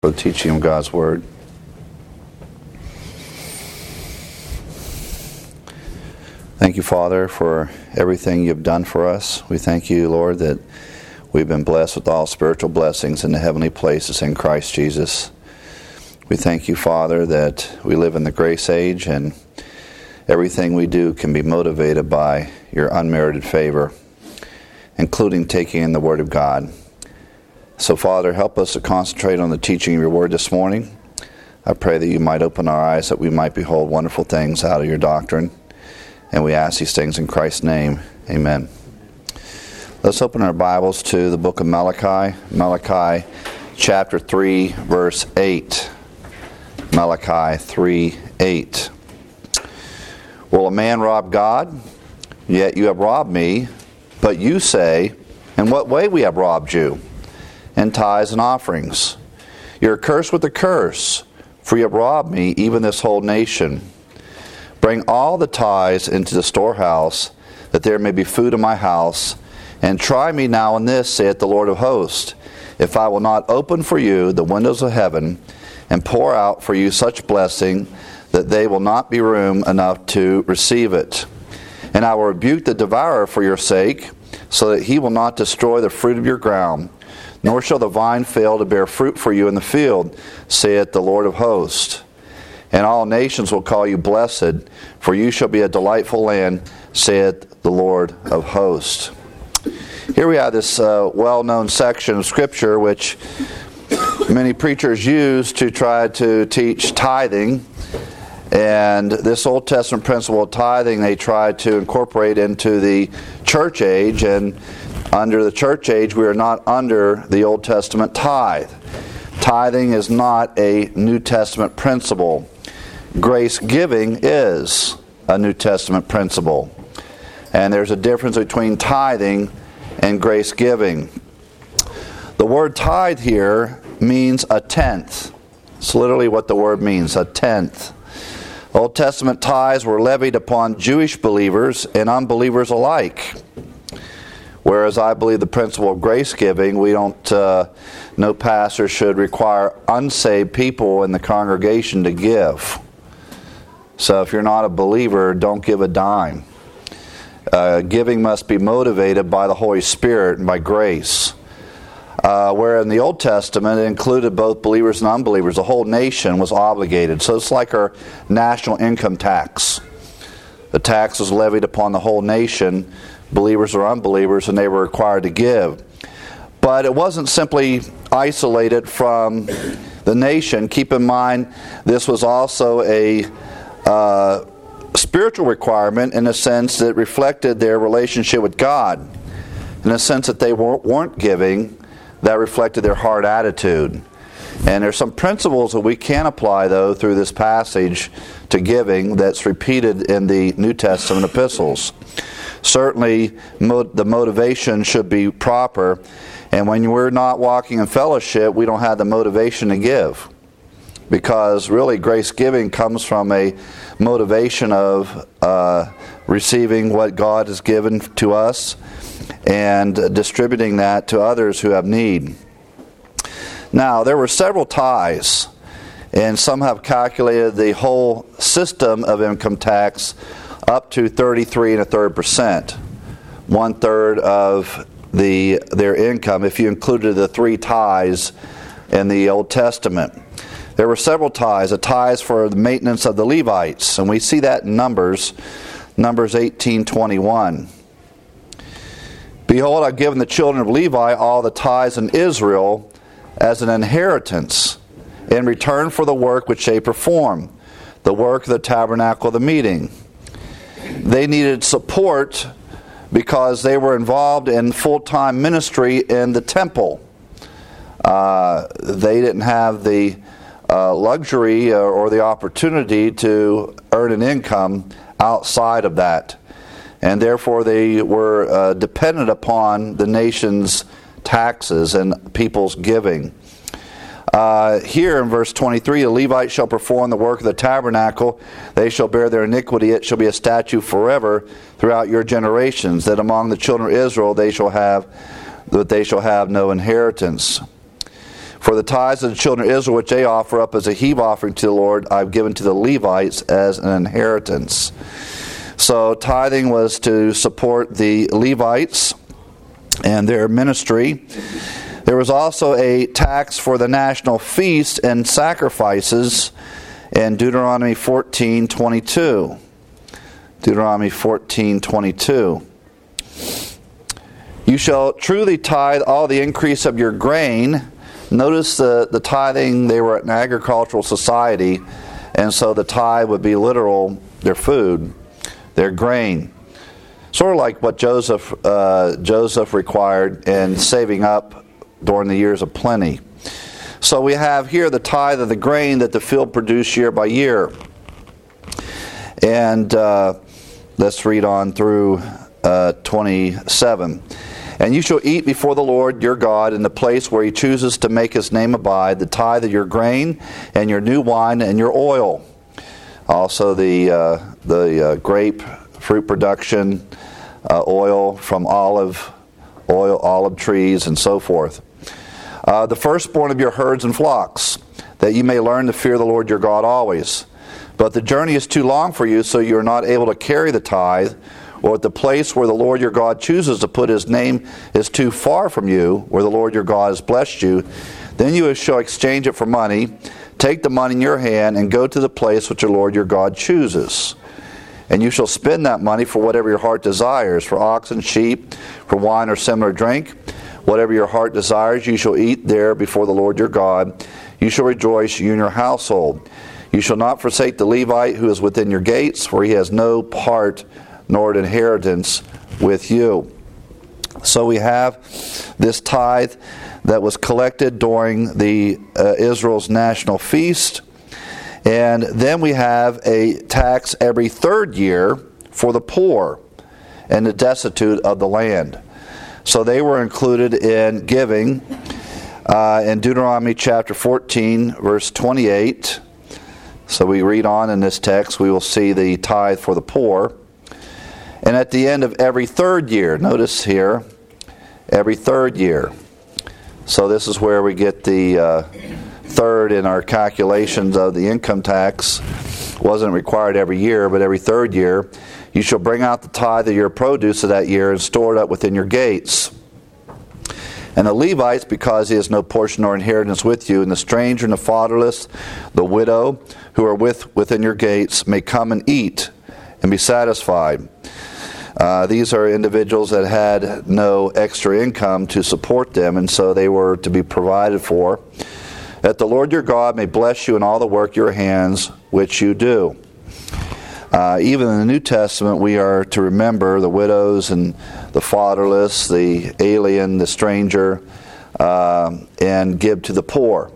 For the teaching of God's Word. Thank you, Father, for everything you've done for us. We thank you, Lord, that we've been blessed with all spiritual blessings in the heavenly places in Christ Jesus. We thank you, Father, that we live in the grace age and everything we do can be motivated by your unmerited favor, including taking in the Word of God. So, Father, help us to concentrate on the teaching of your Word this morning. I pray that you might open our eyes that we might behold wonderful things out of your doctrine. And we ask these things in Christ's name. Amen. Let's open our Bibles to the book of Malachi. Malachi chapter 3, verse 8. Malachi 3:8. Will a man rob God? Yet you have robbed me. But you say, in what way we have robbed you? And tithes and offerings. You are cursed with a curse, for you have robbed me, even this whole nation. Bring all the tithes into the storehouse, that there may be food in my house. And try me now in this, saith the Lord of hosts, if I will not open for you the windows of heaven, and pour out for you such blessing, that they will not be room enough to receive it. And I will rebuke the devourer for your sake, so that he will not destroy the fruit of your ground. Nor shall the vine fail to bear fruit for you in the field, saith the Lord of hosts. And all nations will call you blessed, for you shall be a delightful land, saith the Lord of hosts. Here we have this well-known section of Scripture which many preachers use to try to teach tithing. And this Old Testament principle of tithing they try to incorporate into the church age, and under the church age, we are not under the Old Testament tithe. Tithing is not a New Testament principle. Grace giving is a New Testament principle. And there's a difference between tithing and grace giving. The word tithe here means a tenth. It's literally what the word means, a tenth. Old Testament tithes were levied upon Jewish believers and unbelievers alike. Whereas I believe the principle of grace giving, no pastor should require unsaved people in the congregation to give. So if you're not a believer, don't give a dime. Giving must be motivated by the Holy Spirit and by grace. Where in the Old Testament it included both believers and unbelievers. The whole nation was obligated. So it's like our national income tax. The tax was levied upon the whole nation, believers or unbelievers, and they were required to give. But it wasn't simply isolated from the nation. Keep in mind, this was also a spiritual requirement in a sense that reflected their relationship with God. In a sense that they weren't giving, that reflected their heart attitude. And there's some principles that we can apply, though, through this passage to giving that's repeated in the New Testament epistles. Certainly, the motivation should be proper. And when we're not walking in fellowship, we don't have the motivation to give. Because really, grace giving comes from a motivation of receiving what God has given to us and distributing that to others who have need. Now, there were several tithes, and some have calculated the whole system of income tax up to 33 1/3%, 1/3 of their income, if you included the 3 tithes in the Old Testament. There were several tithes, a tithe for the maintenance of the Levites, and we see that in Numbers 18:21. Behold, I've given the children of Levi all the tithes in Israel as an inheritance in return for the work which they perform, the work of the tabernacle of the meeting. They needed support because they were involved in full-time ministry in the temple. They didn't have the luxury or the opportunity to earn an income outside of that. And therefore they were dependent upon the nation's taxes and people's giving. Here in verse 23, the Levites shall perform the work of the tabernacle. They shall bear their iniquity. It shall be a statute forever throughout your generations, that among the children of Israel they shall have no inheritance. For the tithes of the children of Israel, which they offer up as a heave offering to the Lord, I have given to the Levites as an inheritance. So tithing was to support the Levites and their ministry. There was also a tax for the national feast and sacrifices in Deuteronomy 14:22. Deuteronomy 14:22. You shall truly tithe all the increase of your grain. Notice the tithing, they were an agricultural society, and so the tithe would be literal, their food, their grain. Sort of like what Joseph required in saving up during the years of plenty. So we have here the tithe of the grain that the field produced year by year. And let's read on through 27. And you shall eat before the Lord your God in the place where he chooses to make his name abide, the tithe of your grain and your new wine and your oil. Also the grape fruit production, oil from olive trees, and so forth. The firstborn of your herds and flocks, that you may learn to fear the Lord your God always. But the journey is too long for you, so you are not able to carry the tithe, or at the place where the Lord your God chooses to put his name is too far from you, where the Lord your God has blessed you. Then you shall exchange it for money. Take the money in your hand and go to the place which the Lord your God chooses. And you shall spend that money for whatever your heart desires, for oxen, sheep, for wine or similar drink. Whatever your heart desires, you shall eat there before the Lord your God. You shall rejoice, you and your household. You shall not forsake the Levite who is within your gates, for he has no part nor inheritance with you. So we have this tithe that was collected during the Israel's national feast. And then we have a tax every third year for the poor and the destitute of the land. So they were included in giving in Deuteronomy chapter 14, verse 28. So we read on in this text, we will see the tithe for the poor. And at the end of every third year, notice here, every third year. So this is where we get the third in our calculations of the income tax. Wasn't required every year, but every third year. You shall bring out the tithe of your produce of that year and store it up within your gates. And the Levites, because he has no portion or inheritance with you, and the stranger and the fatherless, the widow, who are within your gates, may come and eat and be satisfied. These are individuals that had no extra income to support them, and so they were to be provided for. That the Lord your God may bless you in all the work of your hands which you do. Even in the New Testament, we are to remember the widows and the fatherless, the alien, the stranger, and give to the poor.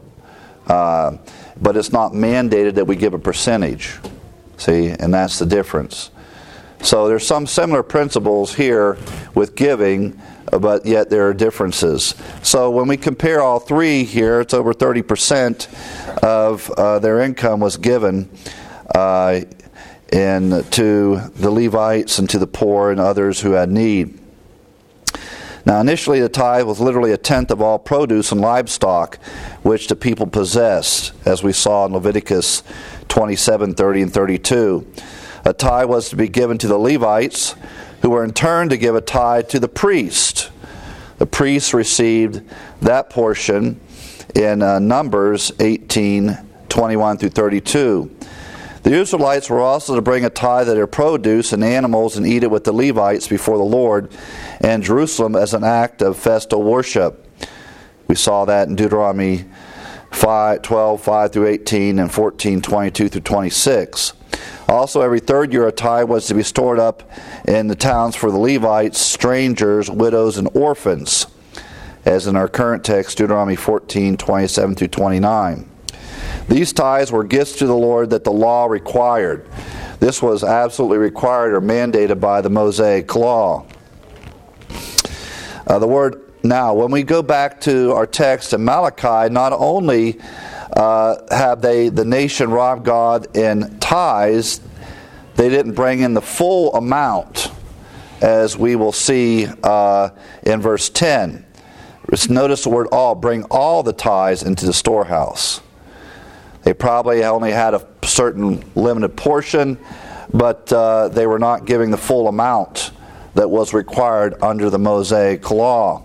But it's not mandated that we give a percentage. See, and that's the difference. So there's some similar principles here with giving, but yet there are differences. So when we compare all three here, it's over 30% of their income was given to the Levites and to the poor and others who had need. Now initially the tithe was literally a tenth of all produce and livestock which the people possessed, as we saw in Leviticus 27, 30, and 32. A tithe was to be given to the Levites, who were in turn to give a tithe to the priest. The priests received that portion in Numbers 18, 21 through 32. The Israelites were also to bring a tithe of their produce and animals and eat it with the Levites before the Lord and Jerusalem as an act of festal worship. We saw that in Deuteronomy 12, 5 through 18, and 14, 22 through 26. Also, every third year a tithe was to be stored up in the towns for the Levites, strangers, widows, and orphans, as in our current text, Deuteronomy 14, 27 through 29. These tithes were gifts to the Lord that the law required. This was absolutely required or mandated by the Mosaic law. Now, when we go back to our text in Malachi, not only have the nation robbed God in tithes, they didn't bring in the full amount, as we will see in verse 10. Notice the word all. Bring all the tithes into the storehouse. They probably only had a certain limited portion, but they were not giving the full amount that was required under the Mosaic law.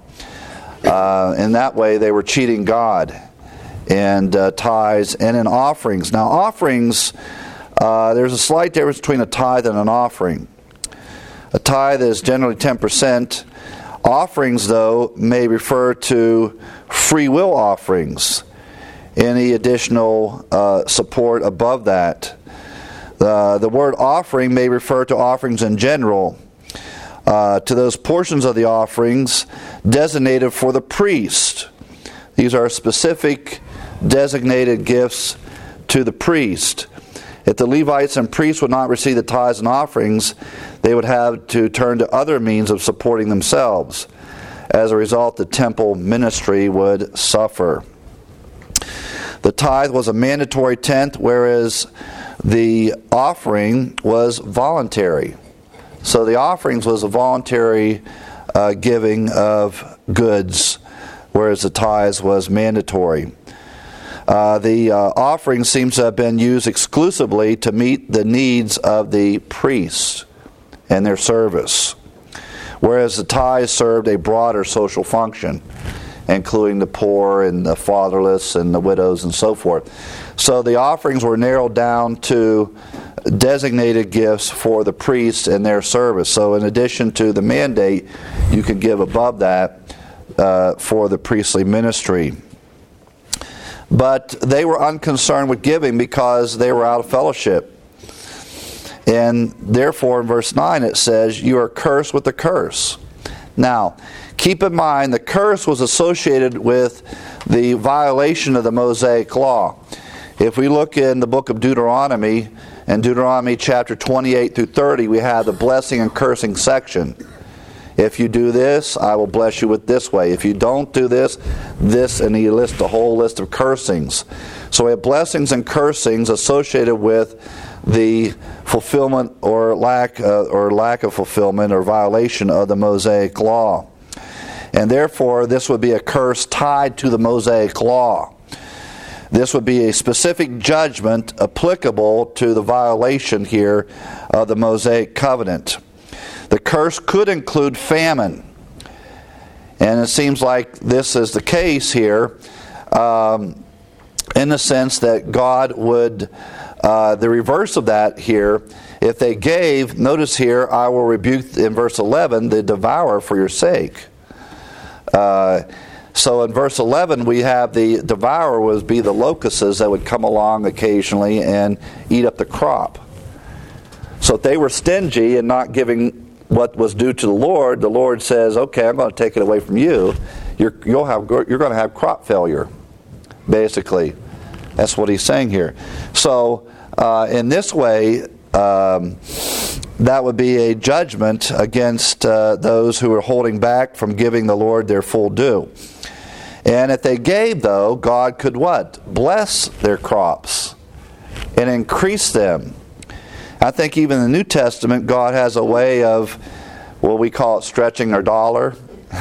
In that way, they were cheating God. And tithes and in offerings. Now, offerings, there's a slight difference between a tithe and an offering. A tithe is generally 10%. Offerings, though, may refer to free will offerings. Any additional support above that. The word offering may refer to offerings in general, to those portions of the offerings designated for the priest. These are specific designated gifts to the priest. If the Levites and priests would not receive the tithes and offerings, they would have to turn to other means of supporting themselves. As a result, the temple ministry would suffer. The tithe was a mandatory tenth, whereas the offering was voluntary. So the offerings was a voluntary giving of goods, whereas the tithes was mandatory. The offering seems to have been used exclusively to meet the needs of the priests and their service, whereas the tithes served a broader social function, including the poor and the fatherless and the widows and so forth. So the offerings were narrowed down to designated gifts for the priests and their service. So in addition to the mandate, you could give above that for the priestly ministry. But they were unconcerned with giving because they were out of fellowship. And therefore, in verse 9 it says, you are cursed with the curse. Now, keep in mind, the curse was associated with the violation of the Mosaic law. If we look in the book of Deuteronomy, in Deuteronomy chapter 28 through 30, we have the blessing and cursing section. If you do this, I will bless you with this way. If you don't do this, and he lists a whole list of cursings. So we have blessings and cursings associated with the fulfillment or lack of fulfillment or violation of the Mosaic law. And therefore, this would be a curse tied to the Mosaic law. This would be a specific judgment applicable to the violation here of the Mosaic covenant. The curse could include famine. And it seems like this is the case here in the sense that God would, the reverse of that here, if they gave, notice here, I will rebuke, in verse 11, the devourer for your sake. So in verse 11 we have the devourer would be the locusts that would come along occasionally and eat up the crop. So if they were stingy and not giving what was due to the Lord says, okay, I'm going to take it away from you. You're going to have crop failure, basically. That's what he's saying here. So in this way, that would be a judgment against those who are holding back from giving the Lord their full due. And if they gave, though, God could what? Bless their crops and increase them. I think even in the New Testament, God has a way of, well, we call it stretching our dollar,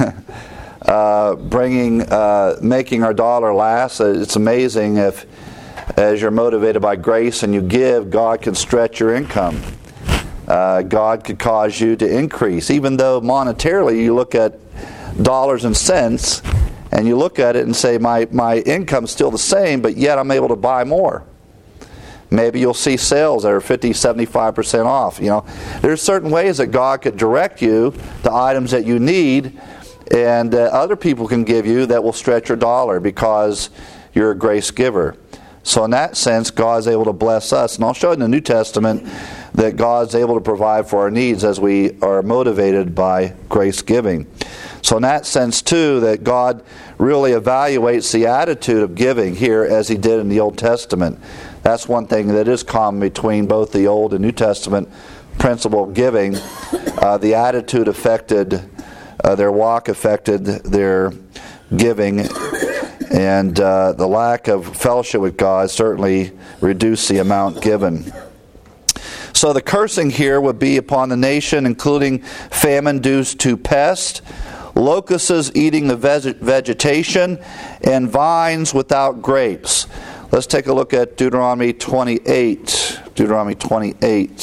making our dollar last. It's amazing if, as you're motivated by grace and you give, God can stretch your income. God could cause you to increase. Even though monetarily you look at dollars and cents, and you look at it and say, my income's still the same, but yet I'm able to buy more. Maybe you'll see sales that are 50, 75% off. There's certain ways that God could direct you to items that you need, and other people can give you that will stretch your dollar because you're a grace giver. So in that sense, God's able to bless us. And I'll show in the New Testament that God's able to provide for our needs as we are motivated by grace giving. So in that sense, too, that God really evaluates the attitude of giving here as he did in the Old Testament. That's one thing that is common between both the Old and New Testament principle of giving. The attitude affected their walk, affected their giving, and the lack of fellowship with God certainly reduced the amount given. So the cursing here would be upon the nation, including famine due to pest, locusts eating the vegetation, and vines without grapes. Let's take a look at Deuteronomy 28. Deuteronomy 28,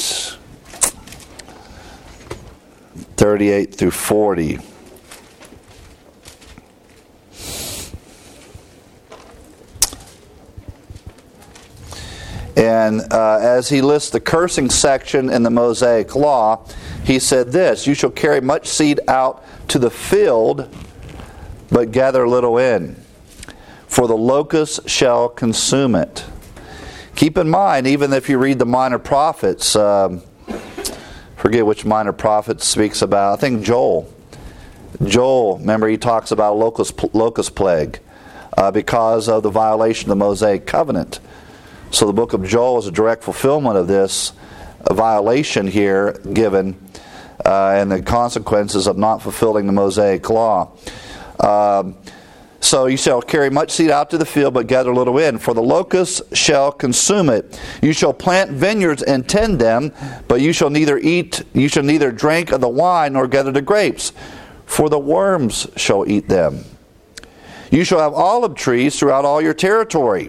38 through 40. And as he lists the cursing section in the Mosaic Law, he said this: "You shall carry much seed out to the field, but gather little in, for the locust shall consume it." Keep in mind, even if you read the minor prophets, forget which minor prophet speaks about, I think Joel. Joel, remember, he talks about a locust plague because of the violation of the Mosaic covenant. So the book of Joel is a direct fulfillment of this violation here given and the consequences of not fulfilling the Mosaic law. So you shall carry much seed out to the field, but gather little in, for the locusts shall consume it. You shall plant vineyards and tend them, but you shall neither drink of the wine nor gather the grapes, for the worms shall eat them. You shall have olive trees throughout all your territory.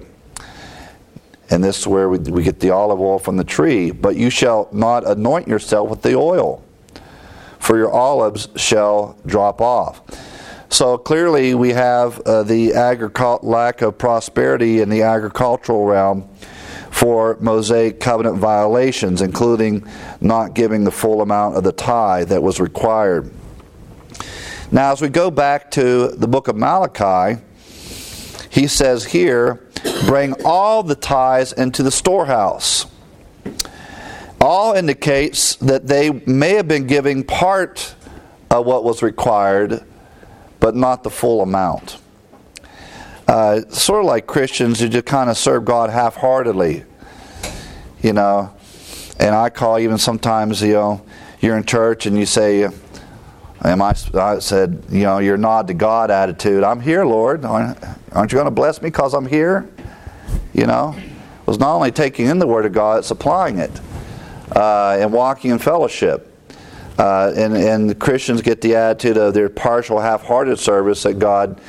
And this is where we get the olive oil from the tree. But you shall not anoint yourself with the oil, for your olives shall drop off. So clearly we have the lack of prosperity in the agricultural realm for Mosaic covenant violations, including not giving the full amount of the tithe that was required. Now as we go back to the book of Malachi, he says here, "Bring all the tithes into the storehouse." All indicates that they may have been giving part of what was required, but not the full amount. Sort of like Christians who just kind of serve God half-heartedly, And I call even sometimes, you're in church and you say, I said, your nod to God attitude. "I'm here, Lord. Aren't you going to bless me because I'm here?" It was not only taking in the Word of God, it's applying it and walking in fellowship. And Christians get the attitude of their partial, half-hearted service that God,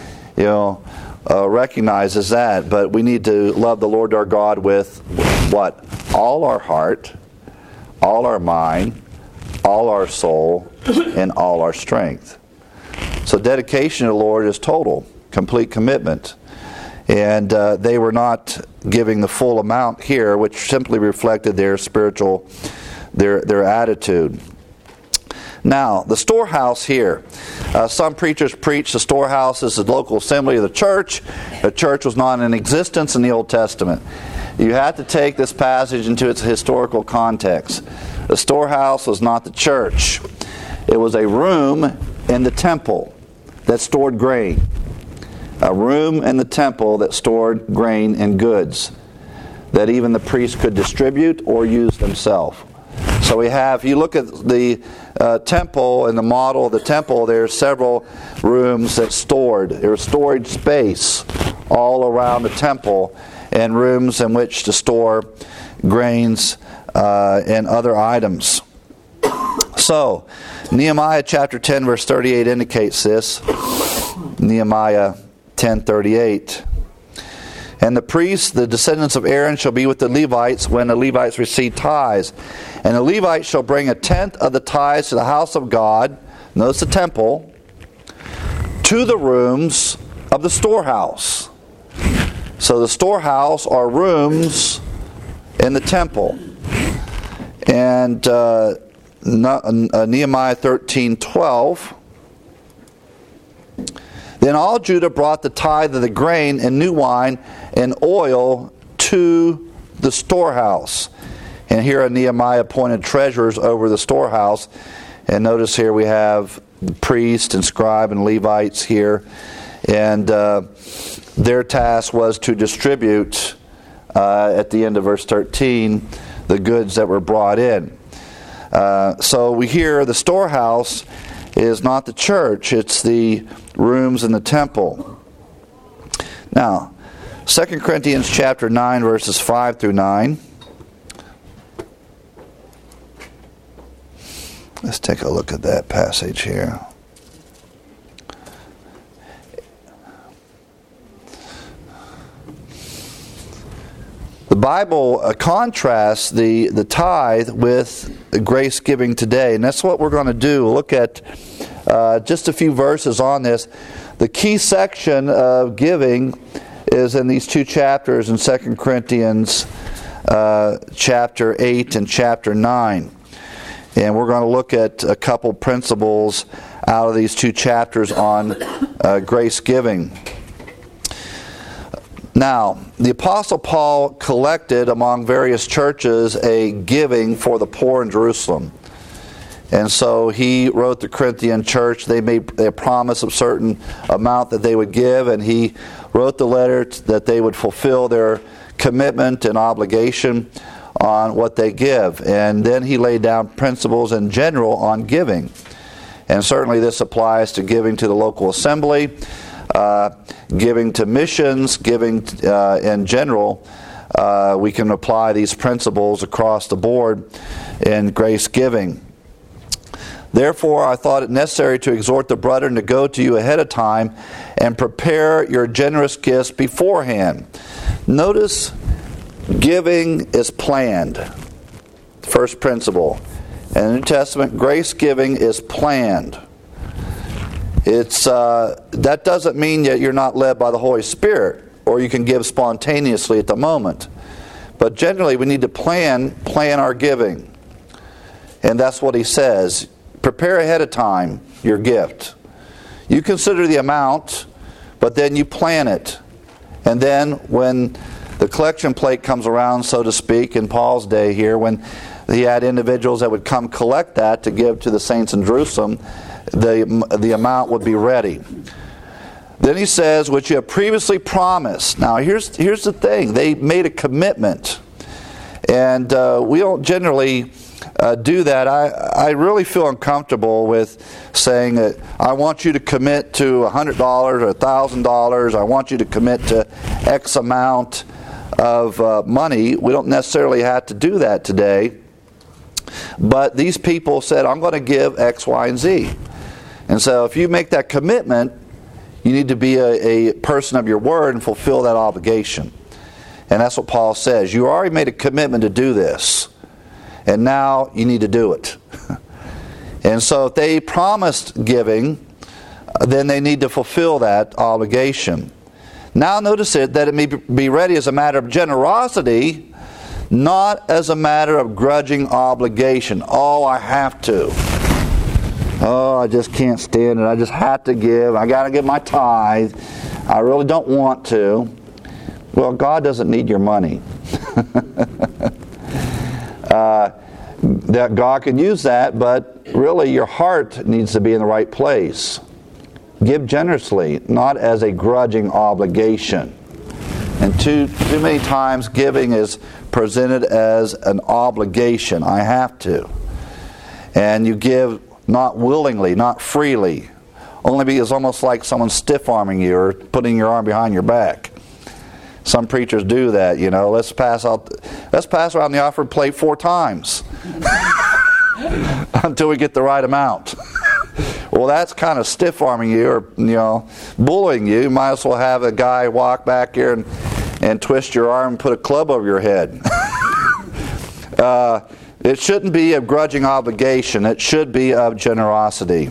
recognizes that. But we need to love the Lord our God with what? All our heart, all our mind, all our soul, and all our strength. So dedication to the Lord is total, complete commitment. And they were not giving the full amount here, which simply reflected their spiritual, their attitude. Now, the storehouse here. Some preachers preach the storehouse is the local assembly of the church. The church was not in existence in the Old Testament. You have to take this passage into its historical context. The storehouse was not the church. It was a room in the temple that stored grain. A room in the temple that stored grain and goods that even the priest could distribute or use themselves. So if you look at the temple and the model of the temple, there are several rooms that there was storage space all around the temple and rooms in which to store grains and other items. So, Nehemiah chapter 10 verse 38 indicates this. Nehemiah 10:38. "And the priests, the descendants of Aaron, shall be with the Levites when the Levites receive tithes. And the Levites shall bring 1/10 of the tithes to the house of God," notice the temple, "to the rooms of the storehouse." So the storehouse are rooms in the temple. And Nehemiah 13:12. "Then all Judah brought the tithe of the grain and new wine and oil to the storehouse." And here are Nehemiah appointed treasurers over the storehouse. And notice here we have priest and scribe and Levites here. And their task was to distribute, at the end of verse 13, the goods that were brought in. So we hear the storehouse is not the church, it's the rooms in the temple. Now, 2 Corinthians chapter 9, verses 5 through 9. Let's take a look at that passage here. The Bible contrasts the tithe with grace giving today, and that's what we're going to do. We'll look at just a few verses on this. The key section of giving is in these two chapters in 2 Corinthians chapter 8 and chapter 9. And we're going to look at a couple principles out of these two chapters on grace giving. Now, the Apostle Paul collected among various churches a giving for the poor in Jerusalem. And so he wrote the Corinthian church. They made a promise of a certain amount that they would give, and he wrote the letter that they would fulfill their commitment and obligation on what they give. And then he laid down principles in general on giving. And certainly this applies to giving to the local assembly, giving to missions, giving in general. We can apply these principles across the board in grace giving. Therefore, I thought it necessary to exhort the brethren to go to you ahead of time and prepare your generous gifts beforehand. Notice, giving is planned. First principle. In the New Testament, grace giving is planned. It's that doesn't mean that you're not led by the Holy Spirit, or you can give spontaneously at the moment. But generally, we need to plan our giving. And that's what he says. Prepare ahead of time your gift. You consider the amount, but then you plan it. And then when the collection plate comes around, so to speak, in Paul's day here, when he had individuals that would come collect that to give to the saints in Jerusalem, the amount would be ready. Then he says, which you have previously promised. Now here's the thing. They made a commitment. And we don't generally do that. I really feel uncomfortable with saying that I want you to commit to $100 or $1,000. I want you to commit to X amount of money. We don't necessarily have to do that today. But these people said, I'm going to give X, Y, and Z. And so if you make that commitment, you need to be a person of your word and fulfill that obligation. And that's what Paul says. You already made a commitment to do this. And now you need to do it. And so if they promised giving, then they need to fulfill that obligation. Now notice it, that it may be ready as a matter of generosity, not as a matter of grudging obligation. Oh, I have to. Oh, I just can't stand it. I just have to give. I got to give my tithe. I really don't want to. Well, God doesn't need your money. That God can use that, but really your heart needs to be in the right place. Give generously, not as a grudging obligation. And too many times giving is presented as an obligation. I have to. And you give not willingly, not freely. Only because it's almost like someone stiff-arming you or putting your arm behind your back. Some preachers do that, you know. Let's pass around the offering plate 4 times until we get the right amount. Well, that's kind of stiff-arming you or, bullying you. You might as well have a guy walk back here and twist your arm and put a club over your head. It shouldn't be a grudging obligation. It should be of generosity.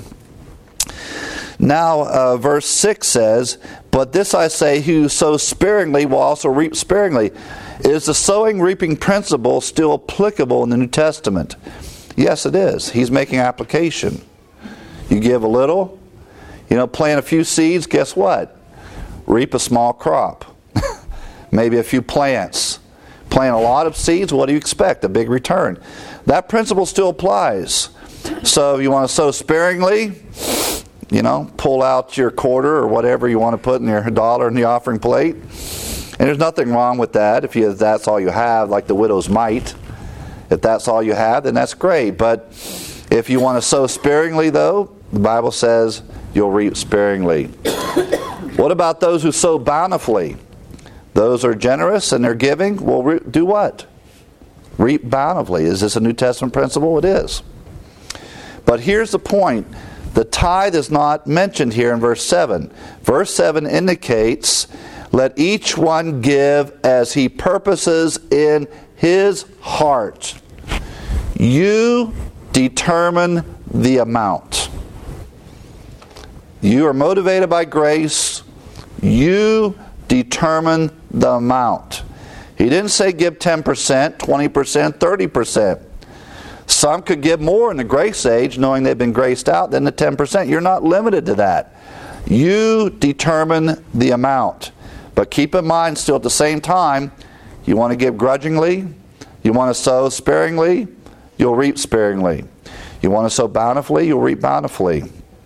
Now, verse 6 says, but this I say, who sows sparingly will also reap sparingly. Is the sowing-reaping principle still applicable in the New Testament? Yes, it is. He's making application. You give a little, plant a few seeds, guess what? Reap a small crop. Maybe a few plants. Plant a lot of seeds, what do you expect? A big return. That principle still applies. So if you want to sow sparingly, pull out your quarter or whatever you want to put in your dollar in the offering plate. And there's nothing wrong with that if that's all you have, like the widow's mite. If that's all you have, then that's great. But if you want to sow sparingly, though, the Bible says you'll reap sparingly. What about those who sow bountifully? Those are generous and they're giving. Will do what? Reap bountifully. Is this a New Testament principle? It is. But here's the point. The tithe is not mentioned here in verse 7. Verse 7 indicates Let each one give as he purposes in his heart. You determine the amount. You are motivated by grace. You determine the amount. He didn't say give 10%, 20%, 30%. Some could give more in the grace age, knowing they've been graced out, than the 10%. You're not limited to that. You determine the amount. But keep in mind, still at the same time, you want to give grudgingly, you want to sow sparingly, you'll reap sparingly. You want to sow bountifully, you'll reap bountifully.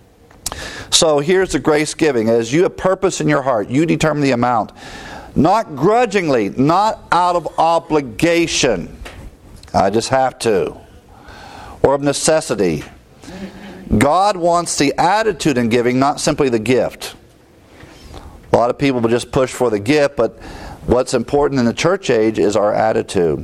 So here's the grace giving. As you have purpose in your heart, you determine the amount. Not grudgingly, not out of obligation. I just have to. Or of necessity. God wants the attitude in giving, not simply the gift. A lot of people will just push for the gift, but what's important in the church age is our attitude.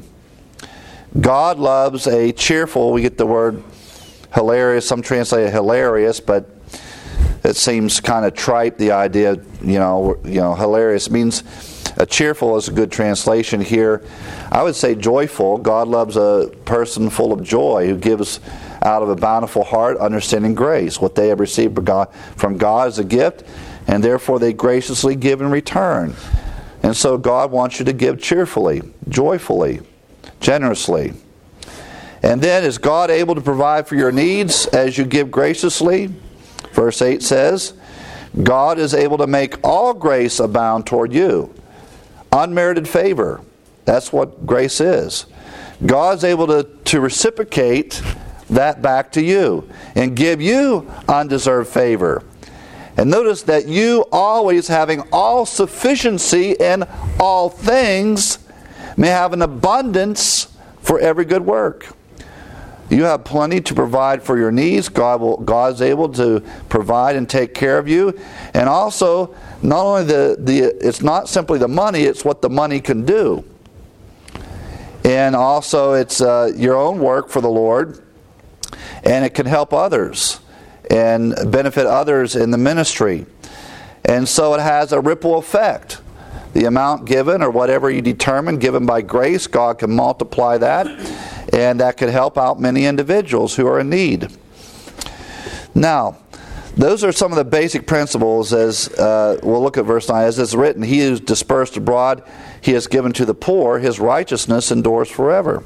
God loves a cheerful, we get the word hilarious, some translate it hilarious, but it seems kind of trite, the idea, hilarious. It means cheerful is a good translation here. I would say joyful. God loves a person full of joy who gives out of a bountiful heart, understanding grace. What they have received from God is a gift, and therefore they graciously give in return. And so God wants you to give cheerfully, joyfully, generously. And then, is God able to provide for your needs as you give graciously? Verse 8 says, God is able to make all grace abound toward you. Unmerited favor. That's what grace is. God's able to reciprocate that back to you and give you undeserved favor. And notice that you, always having all sufficiency in all things, may have an abundance for every good work. You have plenty to provide for your needs. God's able to provide and take care of you. And also, not only it's not simply the money, it's what the money can do. And also, it's your own work for the Lord. And it can help others and benefit others in the ministry. And so it has a ripple effect. The amount given, or whatever you determine, given by grace, God can multiply that. And that could help out many individuals who are in need. Now, those are some of the basic principles. As we'll look at verse 9. As it's written, He who is dispersed abroad, He has given to the poor. His righteousness endures forever.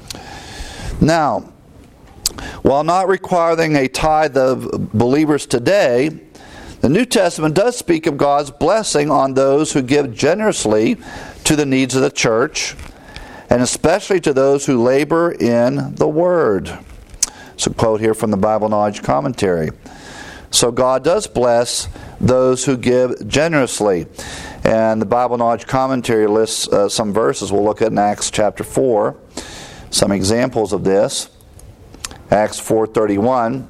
Now, while not requiring a tithe of believers today, the New Testament does speak of God's blessing on those who give generously to the needs of the church, and especially to those who labor in the Word. It's a quote here from the Bible Knowledge Commentary. So God does bless those who give generously. And the Bible Knowledge Commentary lists some verses we'll look at in Acts chapter 4. Some examples of this. Acts 4:31.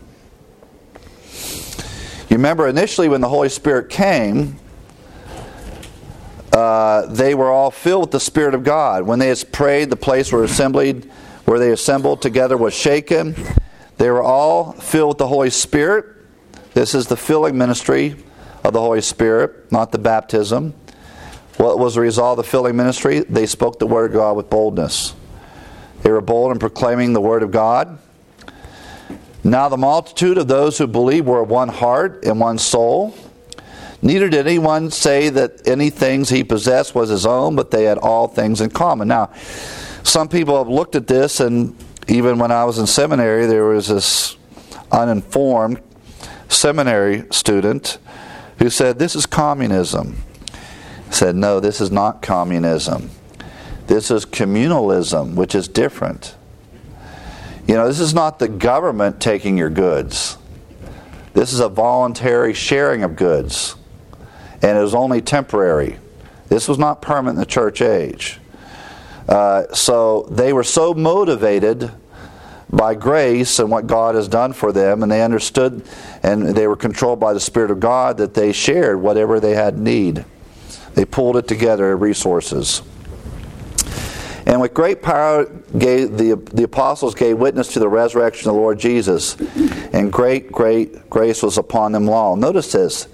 You remember initially when the Holy Spirit came, they were all filled with the Spirit of God. When they had prayed, the place where they assembled together was shaken. They were all filled with the Holy Spirit. This is the filling ministry of the Holy Spirit, not the baptism. What was the result of the filling ministry? They spoke the Word of God with boldness. They were bold in proclaiming the Word of God. Now the multitude of those who believed were of one heart and one soul. Neither did anyone say that any things he possessed was his own, but they had all things in common. Now, some people have looked at this, and even when I was in seminary, there was this uninformed seminary student who said, this is communism. I said, no, this is not communism. This is communalism, which is different. This is not the government taking your goods. This is a voluntary sharing of goods. And it was only temporary. This was not permanent in the church age. So they were so motivated by grace and what God has done for them, and they understood, and they were controlled by the Spirit of God, that they shared whatever they had need. They pulled it together, resources. And with great power, the apostles gave witness to the resurrection of the Lord Jesus, and great grace was upon them all. Notice this.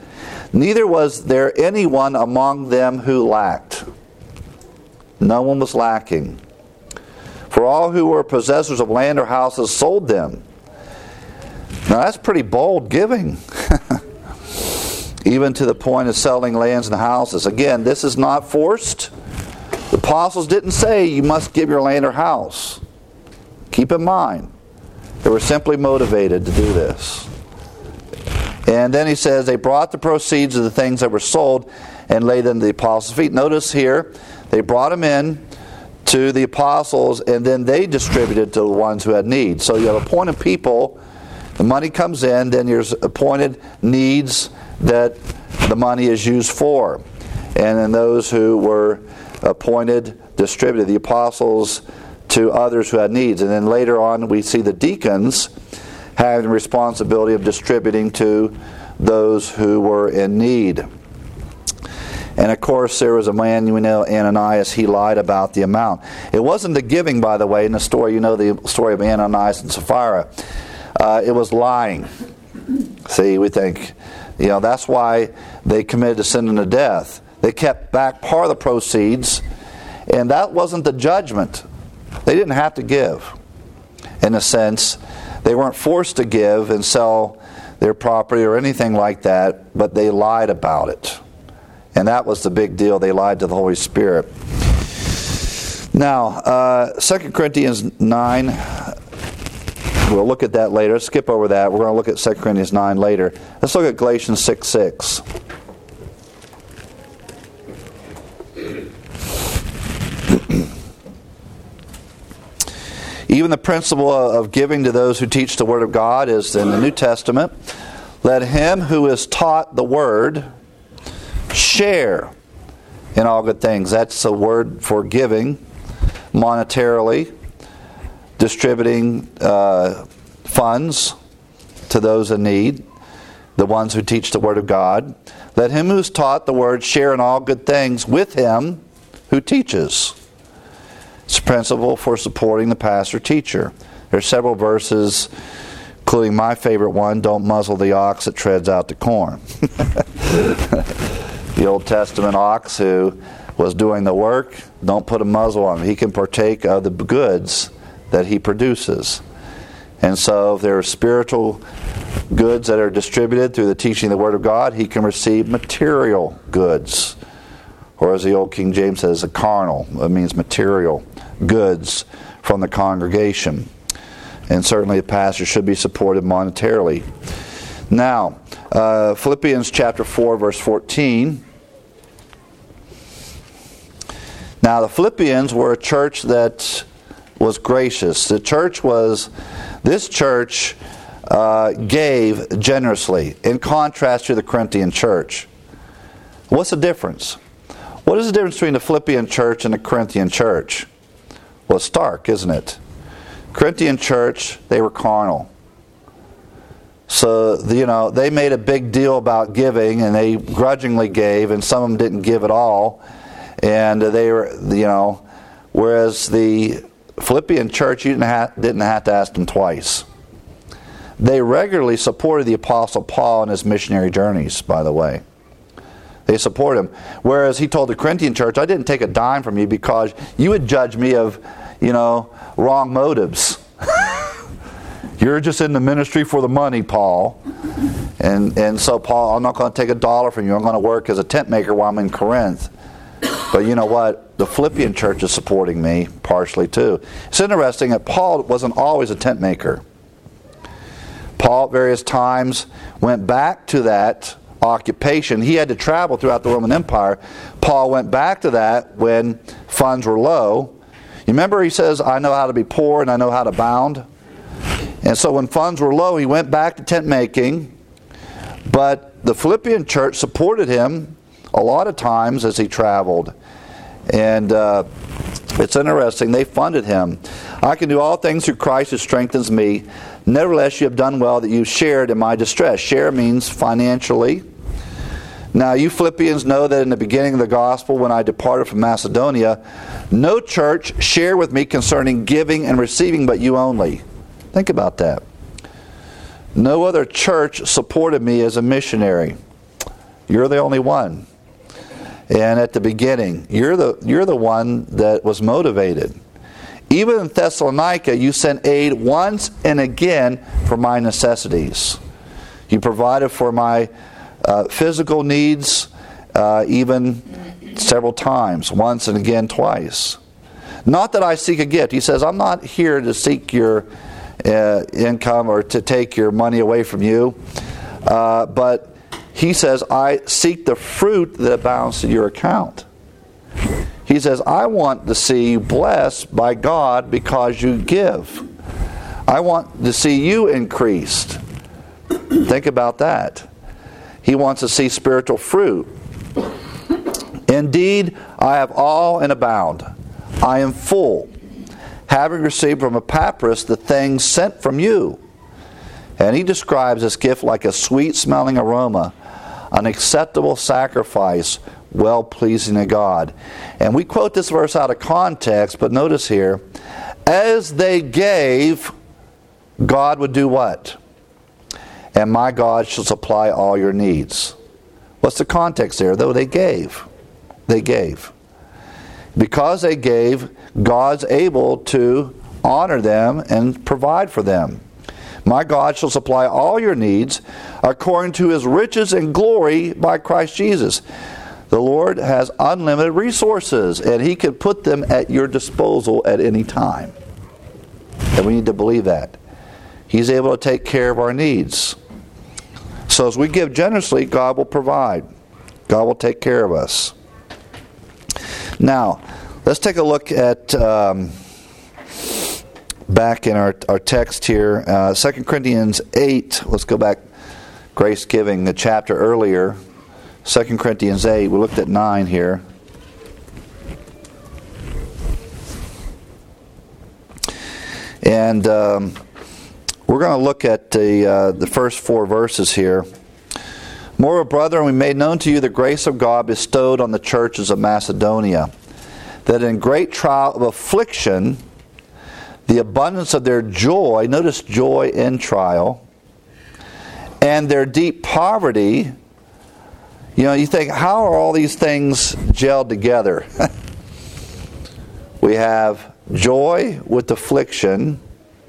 Neither was there anyone among them who lacked. No one was lacking. For all who were possessors of land or houses sold them. Now that's pretty bold giving. Even to the point of selling lands and houses. Again, this is not forced. The apostles didn't say you must give your land or house. Keep in mind, they were simply motivated to do this. And then he says they brought the proceeds of the things that were sold and laid them at the apostles' feet. Notice here, they brought them in to the apostles and then they distributed to the ones who had need. So you have appointed people, the money comes in, then there's appointed needs that the money is used for. And then those who were appointed distributed, the apostles to others who had needs. And then later on we see the deacons having the responsibility of distributing to those who were in need. And of course there was a man, you know, Ananias, he lied about the amount. It wasn't the giving, by the way, in the story, you know the story of Ananias and Sapphira. It was lying. See, we think, you know, that's why they committed to sin unto death. They kept back part of the proceeds, and that wasn't the judgment. They didn't have to give. In a sense, they weren't forced to give and sell their property or anything like that, but they lied about it. And that was the big deal. They lied to the Holy Spirit. Now, 2 Corinthians 9, we'll look at that later. Let's skip over that. We're going to look at 2 Corinthians 9 later. Let's look at Galatians 6:6. Even the principle of giving to those who teach the Word of God is in the New Testament. Let him who is taught the Word share in all good things. That's the word for giving monetarily, distributing funds to those in need, the ones who teach the Word of God. Let him who is taught the Word share in all good things with him who teaches. It's a principle for supporting the pastor-teacher. There are several verses, including my favorite one, don't muzzle the ox that treads out the corn. The Old Testament ox who was doing the work, don't put a muzzle on him. He can partake of the goods that he produces. And so if there are spiritual goods that are distributed through the teaching of the Word of God, he can receive material goods. Or as the old King James says, a carnal. It means material goods from the congregation. And certainly the pastor should be supported monetarily. Now, Philippians chapter 4, verse 14. Now, the Philippians were a church that was gracious. This church gave generously, in contrast to the Corinthian church. What's the difference? What is the difference between the Philippian church and the Corinthian church? Well, it's stark, isn't it? Corinthian church, they were carnal. So, you know, they made a big deal about giving, and they grudgingly gave, and some of them didn't give at all. And they were, you know, whereas the Philippian church, you didn't have to ask them twice. They regularly supported the Apostle Paul in his missionary journeys, by the way. They support him. Whereas he told the Corinthian church, I didn't take a dime from you because you would judge me of, you know, wrong motives. You're just in the ministry for the money, Paul. And so, Paul, I'm not going to take a dollar from you. I'm going to work as a tent maker while I'm in Corinth. But you know what? The Philippian church is supporting me partially too. It's interesting that Paul wasn't always a tent maker. Paul at various times went back to that occupation. He had to travel throughout the Roman Empire. Paul went back to that when funds were low. You remember he says, I know how to be poor and I know how to bound. And so when funds were low, he went back to tent making. But the Philippian church supported him a lot of times as he traveled. And it's interesting, they funded him. I can do all things through Christ who strengthens me. Nevertheless, you have done well that you shared in my distress. Share means financially. Now, you Philippians know that in the beginning of the gospel, when I departed from Macedonia, no church shared with me concerning giving and receiving, but you only. Think about that. No other church supported me as a missionary. You're the only one. And at the beginning, you're the one that was motivated. Even in Thessalonica, you sent aid once and again for my necessities. You provided for my physical needs even several times, once and again twice. Not that I seek a gift. He says, I'm not here to seek your income or to take your money away from you. But he says, I seek the fruit that abounds to your account. He says, I want to see you blessed by God because you give. I want to see you increased. Think about that. He wants to see spiritual fruit. Indeed, I have all and abound. I am full, having received from Epaphras the things sent from you. And he describes this gift like a sweet-smelling aroma, an acceptable sacrifice, well-pleasing to God. And we quote this verse out of context, but notice here, as they gave, God would do what? And my God shall supply all your needs. What's the context there? Though they gave. They gave. Because they gave, God's able to honor them and provide for them. My God shall supply all your needs according to His riches and glory by Christ Jesus. The Lord has unlimited resources, and He can put them at your disposal at any time. And we need to believe that. He's able to take care of our needs. So as we give generously, God will provide. God will take care of us. Now, let's take a look at back in our text here, 2 Corinthians 8. Let's go back, grace giving, the chapter earlier. 2 Corinthians 8, we looked at 9 here. And we're going to look at the first 4 verses here. Moreover, brethren, we made known to you the grace of God bestowed on the churches of Macedonia, that in great trial of affliction, the abundance of their joy, notice joy in trial, and their deep poverty. You know, you think, how are all these things gelled together? We have joy with affliction,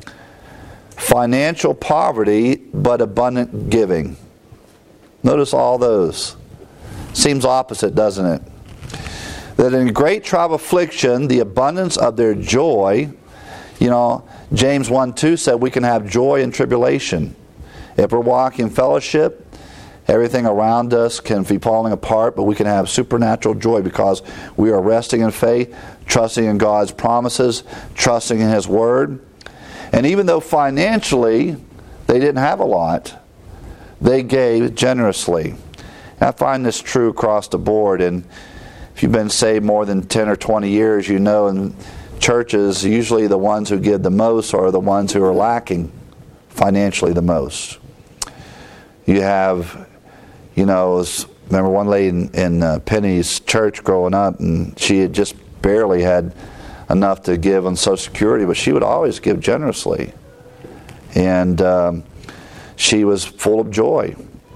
financial poverty, but abundant giving. Notice all those. Seems opposite, doesn't it? That in great trial of affliction, the abundance of their joy, you know, James 1:2 said we can have joy in tribulation. If we're walking in fellowship, everything around us can be falling apart, but we can have supernatural joy because we are resting in faith, trusting in God's promises, trusting in His Word. And even though financially they didn't have a lot, they gave generously. And I find this true across the board. And if you've been saved more than 10 or 20 years, you know in churches, usually the ones who give the most are the ones who are lacking financially the most. You have, you know, remember one lady in Penny's church growing up, and she had just barely had enough to give on Social Security, but she would always give generously. And she was full of joy.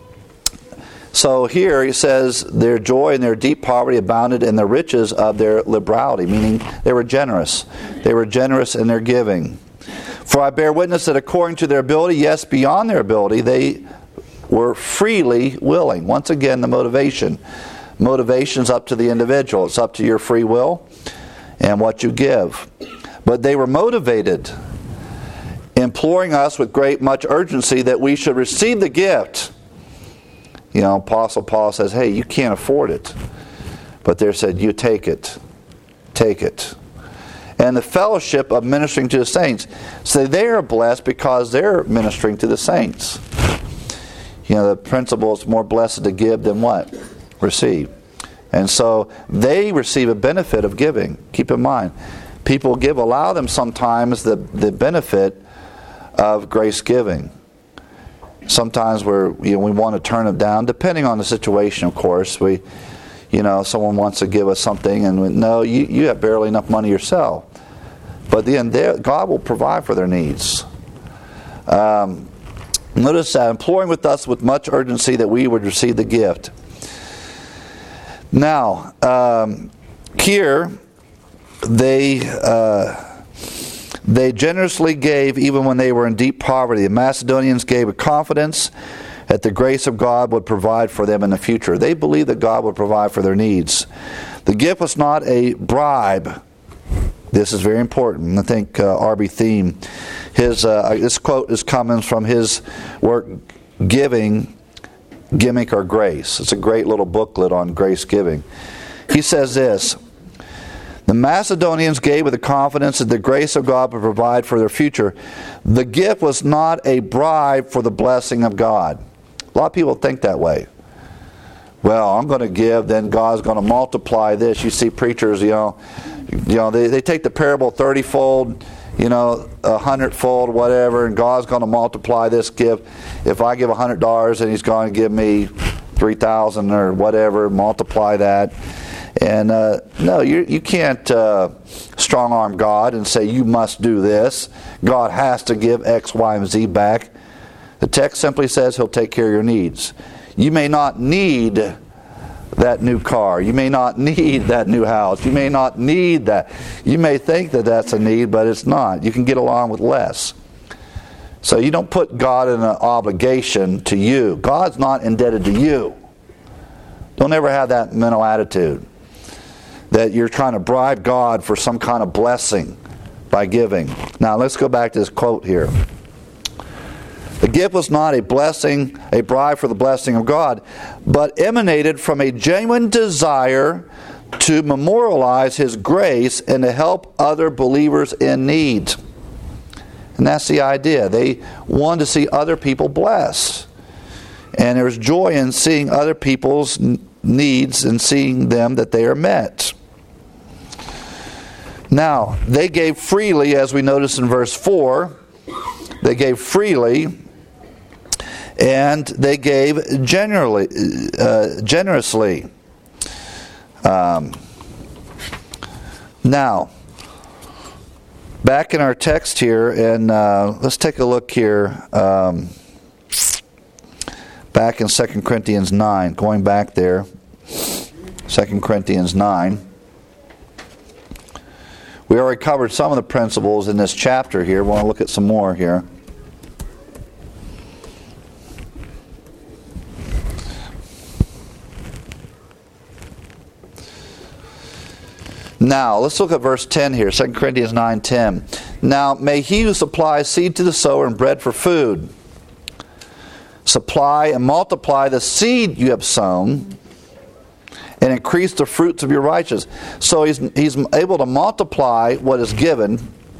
So here he says, their joy and their deep poverty abounded in the riches of their liberality, meaning they were generous. They were generous in their giving. For I bear witness that according to their ability, yes, beyond their ability, they were freely willing. Once again, the motivation. Motivation's up to the individual. It's up to your free will and what you give. But they were motivated, imploring us with great much urgency that we should receive the gift. You know, Apostle Paul says, hey, you can't afford it. But they said, you take it. Take it. And the fellowship of ministering to the saints. So they are blessed because they're ministering to the saints. You know, the principle is more blessed to give than what? Receive. And so they receive a benefit of giving. Keep in mind, people give, allow them sometimes the benefit of grace giving. Sometimes we want to turn it down, depending on the situation, of course. Someone wants to give us something, and no, you have barely enough money yourself. But then God will provide for their needs. Notice that, imploring with us with much urgency that we would receive the gift. Now, here, they generously gave even when they were in deep poverty. The Macedonians gave a confidence that the grace of God would provide for them in the future. They believed that God would provide for their needs. The gift was not a bribe. This is very important. I think R.B. Thiem, this quote is coming from his work, Giving, Gimmick or Grace. It's a great little booklet on grace giving. He says this: the Macedonians gave with the confidence that the grace of God would provide for their future. The gift was not a bribe for the blessing of God. A lot of people think that way. Well, I'm going to give, then God's going to multiply this. You see preachers, they take the parable 30-fold, 100-fold, whatever, and God's going to multiply this gift. If I give $100 and He's going to give me 3,000 or whatever, multiply that. And no, you can't strong-arm God and say you must do this. God has to give X, Y, and Z back. The text simply says He'll take care of your needs. You may not need that new car. You may not need that new house. You may not need that. You may think that that's a need, but it's not. You can get along with less. So you don't put God in an obligation to you. God's not indebted to you. Don't ever have that mental attitude that you're trying to bribe God for some kind of blessing by giving. Now let's go back to this quote here. The gift was not a blessing, a bribe for the blessing of God, but emanated from a genuine desire to memorialize His grace and to help other believers in need. And that's the idea. They wanted to see other people blessed. And there's joy in seeing other people's needs and seeing them that they are met. Now, they gave freely, as we notice in verse 4. They gave freely, and they gave generously. Now, back in our text here, and let's take a look here. Back in 2 Corinthians 9, going back there. 2 Corinthians 9. We already covered some of the principles in this chapter here. We want to look at some more here. Now, let's look at verse 10 here, 2 Corinthians 9:10. Now, may He who supplies seed to the sower and bread for food supply and multiply the seed you have sown and increase the fruits of your righteousness. So he's able to multiply what is given,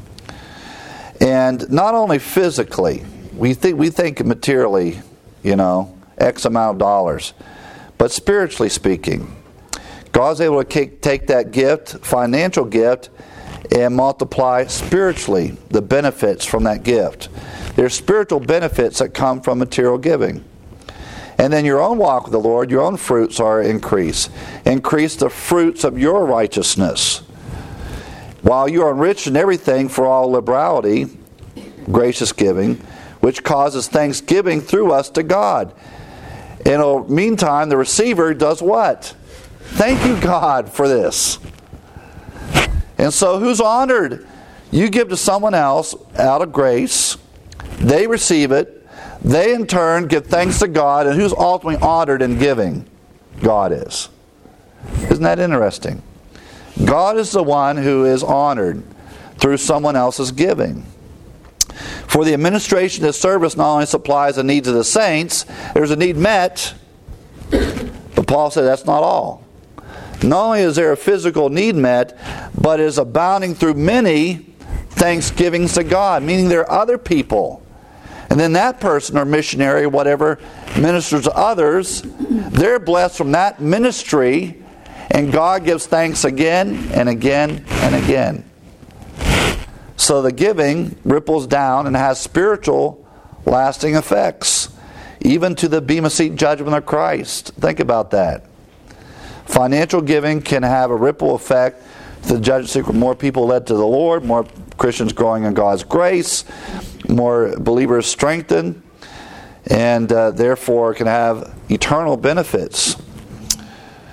and not only physically. We think materially, X amount of dollars, but spiritually speaking, God's able to take that gift, financial gift, and multiply spiritually the benefits from that gift. There's spiritual benefits that come from material giving. And then your own walk with the Lord, your own fruits are increased. Increase the fruits of your righteousness. While you are enriched in everything for all liberality, gracious giving, which causes thanksgiving through us to God. In the meantime, the receiver does what? Thank you, God, for this. And so who's honored? You give to someone else out of grace. They receive it. They in turn give thanks to God. And who's ultimately honored in giving? God is. Isn't that interesting? God is the one who is honored through someone else's giving. For the administration of this service not only supplies the needs of the saints, there's a need met, but Paul said that's not all. Not only is there a physical need met, but is abounding through many thanksgivings to God, meaning there are other people. And then that person or missionary or whatever ministers to others, they're blessed from that ministry, and God gives thanks again and again and again. So the giving ripples down and has spiritual lasting effects, even to the Bema Seat judgment of Christ. Think about that. Financial giving can have a ripple effect to the judgment seat, with more people led to the Lord, more Christians growing in God's grace, more believers strengthened, and therefore can have eternal benefits.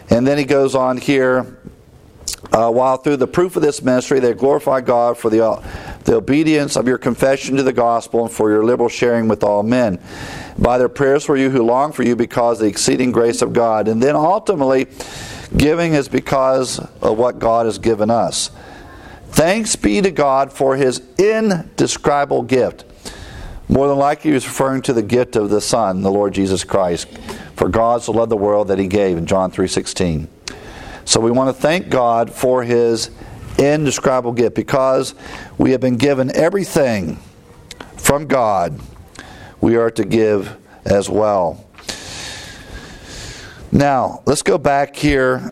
And then he goes on here, while through the proof of this ministry they glorify God for the obedience of your confession to the gospel and for your liberal sharing with all men. By their prayers for you who long for you because of the exceeding grace of God. And then ultimately, giving is because of what God has given us. Thanks be to God for His indescribable gift. More than likely, he was referring to the gift of the Son, the Lord Jesus Christ. For God so loved the world that He gave in John 3:16. So we want to thank God for His indescribable gift, because we have been given everything from God. We are to give as well. Now, let's go back here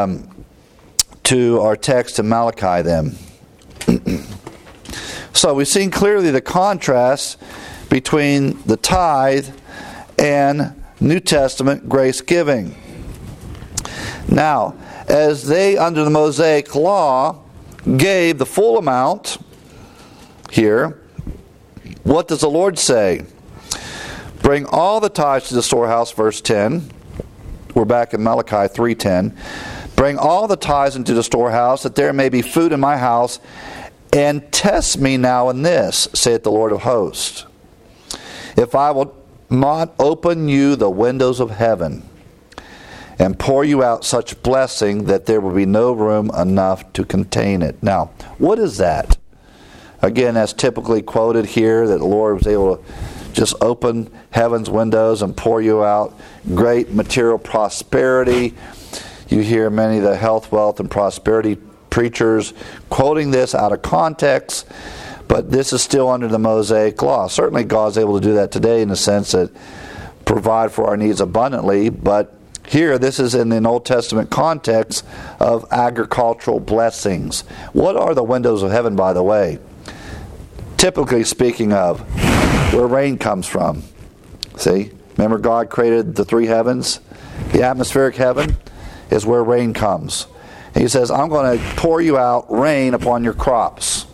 to our text in Malachi then. So we've seen clearly the contrast between the tithe and New Testament grace giving. Now, as they under the Mosaic law gave the full amount here, what does the Lord say? Bring all the tithes to the storehouse, verse 10. We're back in Malachi 3:10. Bring all the tithes into the storehouse, that there may be food in my house, and test me now in this, saith the Lord of hosts, if I will not open you the windows of heaven, and pour you out such blessing that there will be no room enough to contain it. Now, what is that? Again, that's typically quoted here, that the Lord was able to just open heaven's windows and pour you out great material prosperity. You hear many of the health, wealth, and prosperity preachers quoting this out of context, but this is still under the Mosaic law. Certainly God's able to do that today in the sense that provide for our needs abundantly, but here, this is in an Old Testament context of agricultural blessings. What are the windows of heaven, by the way? Typically speaking of, where rain comes from. See? Remember God created the three heavens? The atmospheric heaven is where rain comes. And He says, I'm going to pour you out rain upon your crops.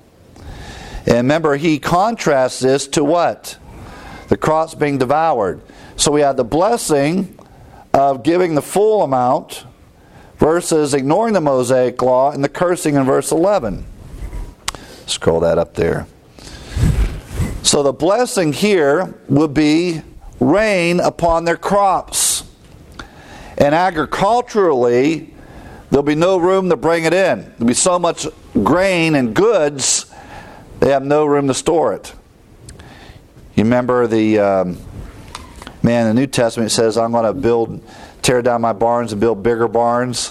And remember, He contrasts this to what? The crops being devoured. So we have the blessing of giving the full amount versus ignoring the Mosaic law and the cursing in verse 11. Scroll that up there. So the blessing here would be rain upon their crops. And agriculturally, there'll be no room to bring it in. There'll be so much grain and goods, they have no room to store it. You remember the man in the New Testament says, I'm going to tear down my barns and build bigger barns.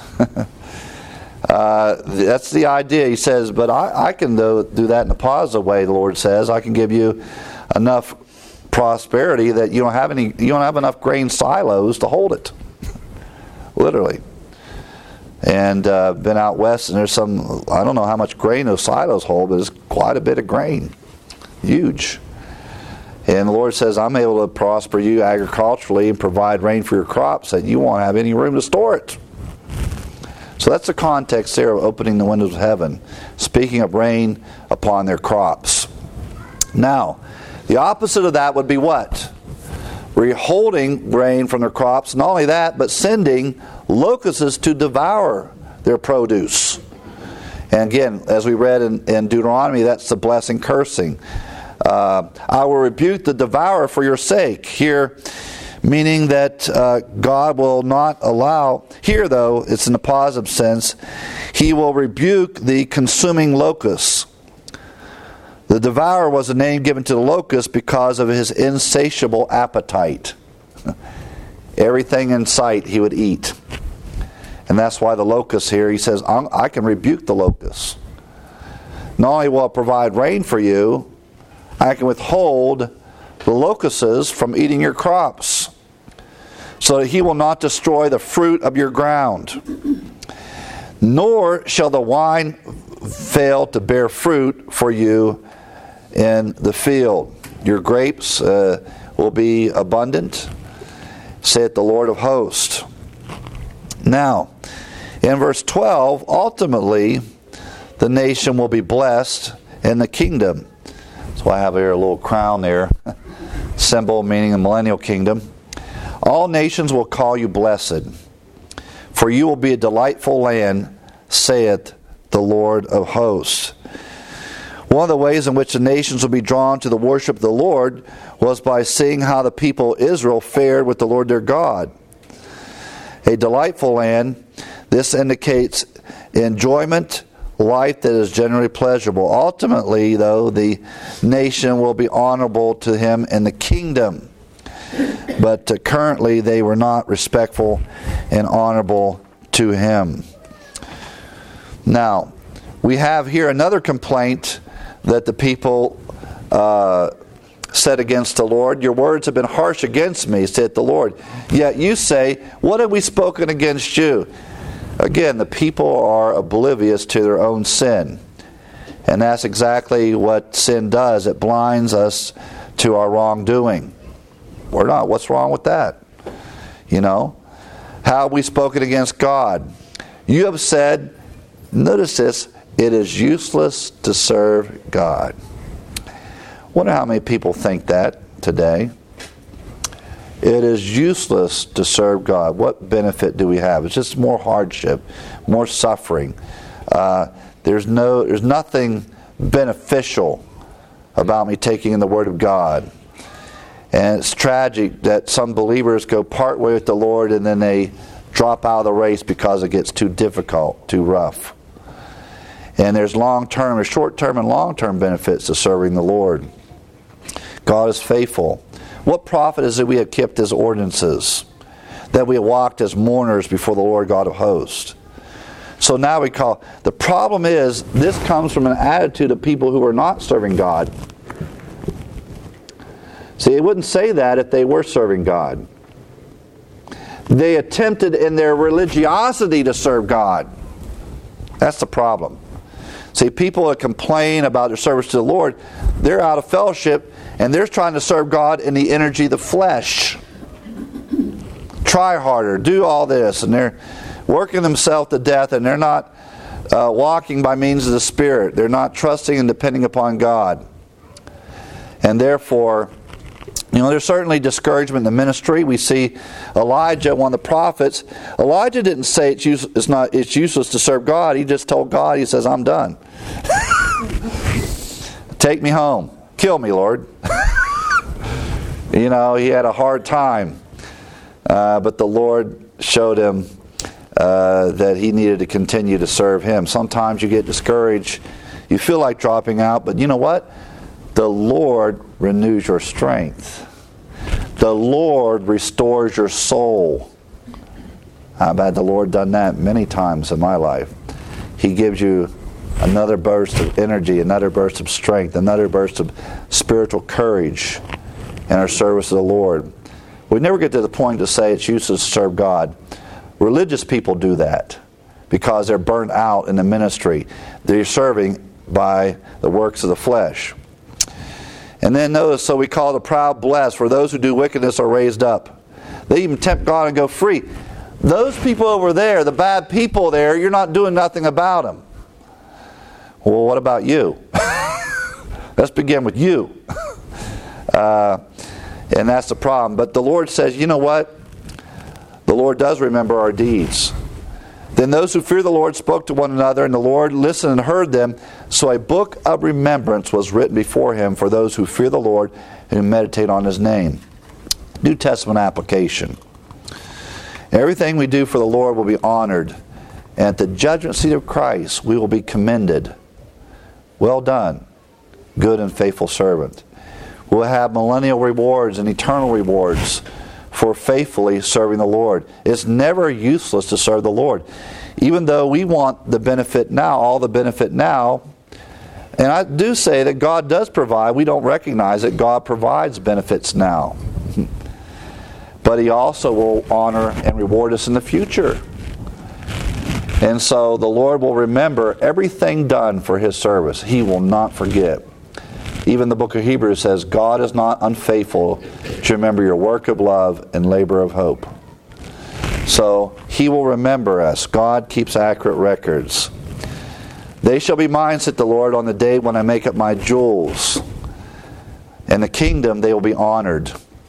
That's the idea. He says, but I can do that in a positive way, the Lord says. I can give you enough prosperity that you don't have enough grain silos to hold it. Literally. And been out west, and there's I don't know how much grain those silos hold, but it's quite a bit of grain. Huge. And the Lord says, I'm able to prosper you agriculturally and provide rain for your crops that you won't have any room to store it. So that's the context there of opening the windows of heaven, speaking of rain upon their crops. Now, the opposite of that would be what? Withholding rain from their crops. Not only that, but sending locusts to devour their produce. And again, as we read in Deuteronomy, that's the blessing cursing. I will rebuke the devourer for your sake. Here, meaning that God will not allow. Here, though, it's in the positive sense. He will rebuke the consuming locusts. The devourer was a name given to the locust because of his insatiable appetite. Everything in sight he would eat. And that's why the locusts here, he says, I can rebuke the locusts. Not only will I provide rain for you, I can withhold the locusts from eating your crops, so that he will not destroy the fruit of your ground. Nor shall the wine fail to bear fruit for you in the field. Your grapes will be abundant, saith the Lord of hosts. Now, in verse 12, ultimately, the nation will be blessed in the kingdom. So I have here a little crown there, symbol meaning the millennial kingdom. All nations will call you blessed, For you will be a delightful land, saith the Lord of hosts. One of the ways in which the nations will be drawn to the worship of the Lord was by seeing how the people of Israel fared with the Lord their God. A delightful land, this indicates enjoyment, life that is generally pleasurable. Ultimately, though, the nation will be honorable to him in the kingdom. But currently they were not respectful and honorable to him. Now, we have here another complaint that the people said against the Lord. Your words have been harsh against me, said the Lord. Yet you say, what have we spoken against you? Again, the people are oblivious to their own sin. And that's exactly what sin does. It blinds us to our wrongdoing. We're not. What's wrong with that? You know? How have we spoken against God? You have said, notice this, it is useless to serve God. Wonder how many people think that today. It is useless to serve God. What benefit do we have? It's just more hardship, more suffering. There's nothing beneficial about me taking in the Word of God. And it's tragic that some believers go part way with the Lord and then they drop out of the race because it gets too difficult, too rough. And there's short-term and long-term benefits to serving the Lord. God is faithful. What profit is it we have kept His ordinances, that we have walked as mourners before the Lord God of hosts? So now the problem is, this comes from an attitude of people who are not serving God. See, it wouldn't say that if they were serving God. They attempted in their religiosity to serve God. That's the problem. See, people that complain about their service to the Lord, they're out of fellowship and they're trying to serve God in the energy of the flesh. Try harder, do all this, and they're working themselves to death, and they're not walking by means of the Spirit. They're not trusting and depending upon God. And therefore, there's certainly discouragement in the ministry. We see Elijah, one of the prophets. Elijah didn't say it's useless to serve God. He just told God, he says, I'm done. Take me home. Kill me, Lord. He had a hard time. But the Lord showed him that he needed to continue to serve Him. Sometimes you get discouraged. You feel like dropping out. But you know what? The Lord renews your strength. The Lord restores your soul. I've had the Lord done that many times in my life. He gives you another burst of energy, another burst of strength, another burst of spiritual courage in our service to the Lord. We never get to the point to say it's useless to serve God. Religious people do that because they're burnt out in the ministry. They're serving by the works of the flesh. And then notice, so we call the proud blessed, for those who do wickedness are raised up. They even tempt God and go free. Those people over there, the bad people there, you're not doing nothing about them. Well, what about you? Let's begin with you. And that's the problem. But the Lord says, you know what? The Lord does remember our deeds. Then those who fear the Lord spoke to one another, and the Lord listened and heard them. So a book of remembrance was written before Him for those who fear the Lord and who meditate on His name. New Testament application. Everything we do for the Lord will be honored. And at the judgment seat of Christ, we will be commended. Well done, good and faithful servant. We'll have millennial rewards and eternal rewards for faithfully serving the Lord. It's never useless to serve the Lord. Even though we want the benefit now, all the benefit now, and I do say that God does provide. We don't recognize that God provides benefits now. But He also will honor and reward us in the future. And so the Lord will remember everything done for His service. He will not forget. Even the book of Hebrews says, God is not unfaithful to remember your work of love and labor of hope. So He will remember us. God keeps accurate records. They shall be mine, said the Lord, on the day when I make up my jewels. In the kingdom they will be honored.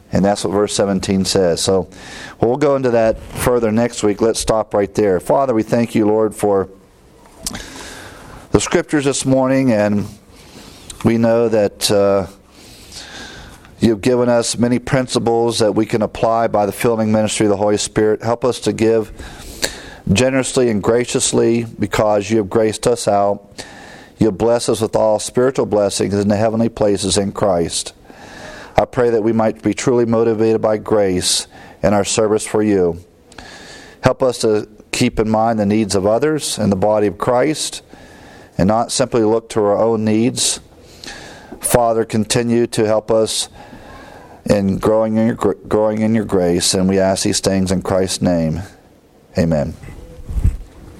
And that's what verse 17 says. So we'll go into that further next week. Let's stop right there. Father, we thank you, Lord, for the Scriptures this morning, and we know that you've given us many principles that we can apply by the filling ministry of the Holy Spirit. Help us to give generously and graciously because you have graced us out. You bless us with all spiritual blessings in the heavenly places in Christ. I pray that we might be truly motivated by grace in our service for you. Help us to keep in mind the needs of others in the body of Christ and not simply look to our own needs. Father, continue to help us in growing in your grace, and we ask these things in Christ's name. Amen.